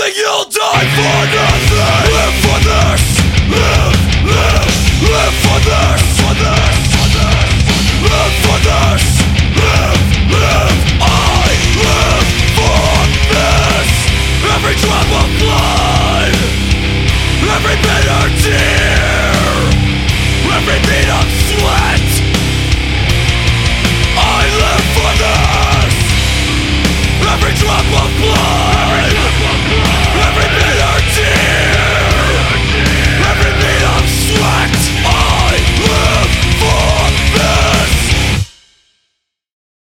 knowing you'll die for nothing. Live for this. Live for this. Live for this. Live. I live for this. Every drop of blood, every bitter tear, every beat of sweat, I live for this. Every drop of blood,